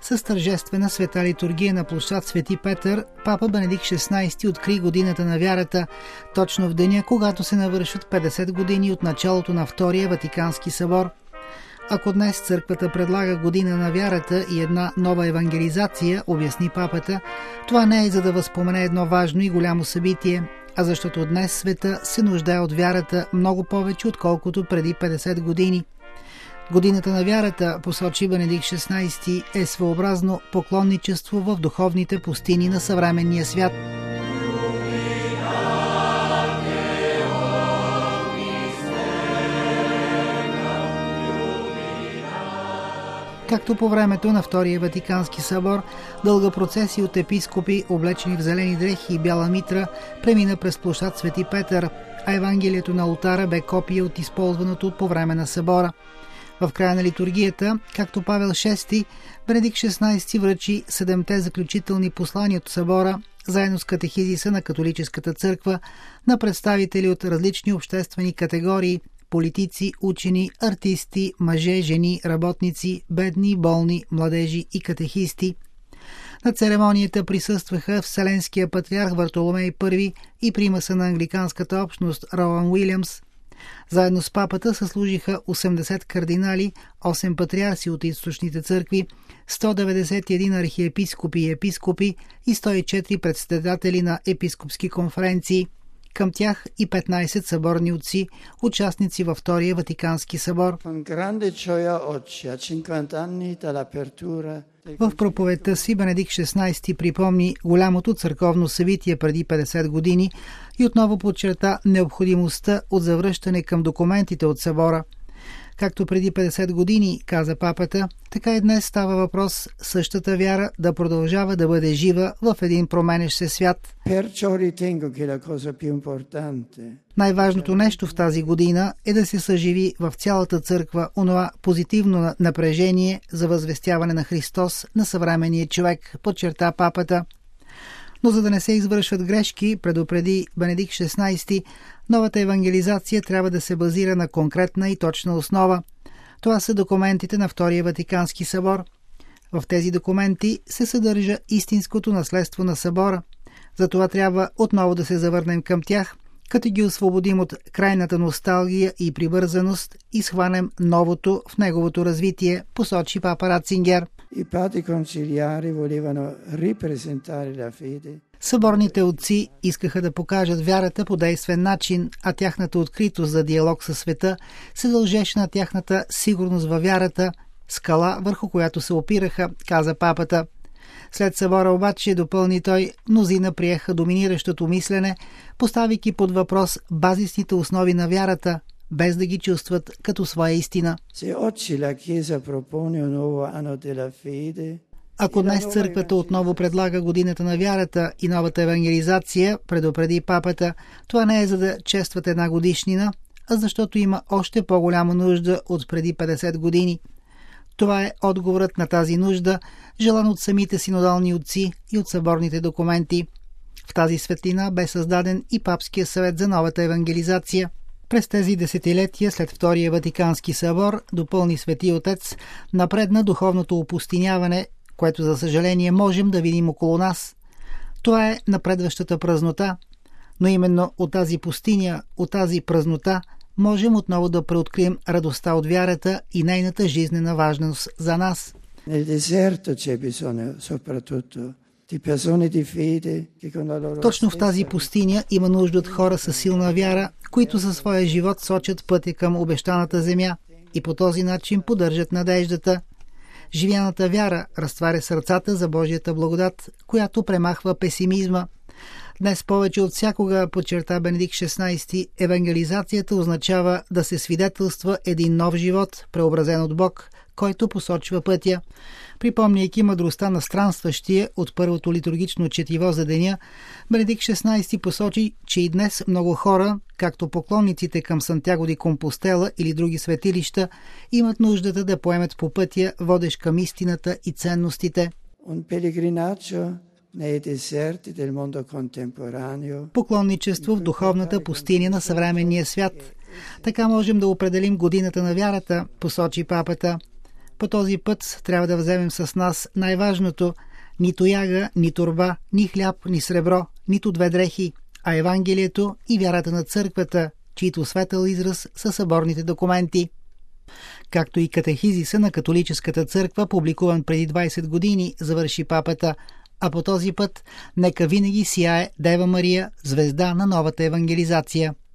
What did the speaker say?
С тържествена света литургия на площад Свети Петър, папа Бенедикт XVI откри годината на вярата, точно в деня, когато се навършват 50 години от началото на Втория Ватикански събор. Ако днес църквата предлага година на вярата и една нова евангелизация, обясни папата, това не е за да възпомене едно важно и голямо събитие, а защото днес света се нуждае от вярата много повече, отколкото преди 50 години. Годината на вярата, посочи Бенедикт XVI, е своеобразно поклонничество в духовните пустини на съвременния свят. Както по времето на Втория Ватикански събор, дълга процесия от епископи, облечени в зелени дрехи и бяла митра, премина през площад Свети Петър, а Евангелието на олтара бе копия от използваното по време на събора. В края на литургията, както Павел VI, Бенедикт XVI връчи 7-те заключителни послания от събора, заедно с катехизиса на католическата църква, на представители от различни обществени категории – политици, учени, артисти, мъже, жени, работници, бедни, болни, младежи и катехисти. На церемонията присъстваха Вселенския патриарх Вартоломей I и примаса на англиканската общност Роан Уилямс. Заедно с папата съслужиха 80 кардинали, 8 патриарси от източните църкви, 191 архиепископи и епископи и 104 председатели на епископски конференции. Към тях и 15 съборни отци, участници във Втория Ватикански събор. В проповедта си Бенедикт XVI припомни голямото църковно събитие преди 50 години и отново подчерта необходимостта от завръщане към документите от събора. Както преди 50 години, каза папата, така и днес става въпрос същата вяра да продължава да бъде жива в един променещ се свят. Най-важното нещо в тази година е да се съживи в цялата църква онова позитивно напрежение за възвестяване на Христос на съвременния човек, подчерта папата. Но за да не се извършват грешки, предупреди Бенедикт XVI, новата евангелизация трябва да се базира на конкретна и точна основа. Това са документите на Втория Ватикански събор. В тези документи се съдържа истинското наследство на събора. Затова трябва отново да се завърнем към тях, като ги освободим от крайната носталгия и привързаност и схванем новото в неговото развитие, посочи папа Ратцингер. Съборните отци искаха да покажат вярата по действен начин, а тяхната откритост за диалог със света се дължеше на тяхната сигурност във вярата, скала върху която се опираха, каза папата. След събора обаче, допълни той, мнозина приеха доминиращото мислене, поставяйки под въпрос базисните основи на вярата, без да ги чувстват като своя истина. Ако днес църквата отново предлага годината на вярата и новата евангелизация, предупреди папата, това не е за да честват една годишнина, а защото има още по-голяма нужда от преди 50 години. Това е отговорът на тази нужда, желан от самите синодални отци и от съборните документи. В тази светлина бе създаден и Папския съвет за новата евангелизация. През тези десетилетия след Втория Ватикански събор, допълни Свети Отец, напредна духовното опустиняване, което за съжаление можем да видим около нас. Това е напредващата празнота, но именно от тази пустиня, от тази празнота, можем отново да преоткрием радостта от вярата и нейната жизнена важност за нас. Точно в тази пустиня има нужда от хора със силна вяра, които със своя живот сочат пътя към обещаната земя и по този начин поддържат надеждата. Живяната вяра разтваря сърцата за Божията благодат, която премахва песимизма. Днес повече от всякога, подчерта Бенедикт XVI, евангелизацията означава да се свидетелства един нов живот, преобразен от Бог, който посочва пътя. Припомняйки мъдростта на странстващия от първото литургично четиво за деня, Бенедикт XVI посочи, че и днес много хора, както поклонниците към Сантяго де Компостела или други светилища, имат нуждата да поемат по пътя, водещ към истината и ценностите. Поклонничество в духовната пустиня на съвременния свят. Така можем да определим годината на вярата, посочи папата. По този път трябва да вземем с нас най-важното – ни тояга, ни торба, ни хляб, ни сребро, нито две дрехи, а Евангелието и вярата на църквата, чието светъл израз са съборните документи. Както и катехизиса на католическата църква, публикуван преди 20 години, завърши папата, а по този път нека винаги сияе Дева Мария, звезда на новата евангелизация.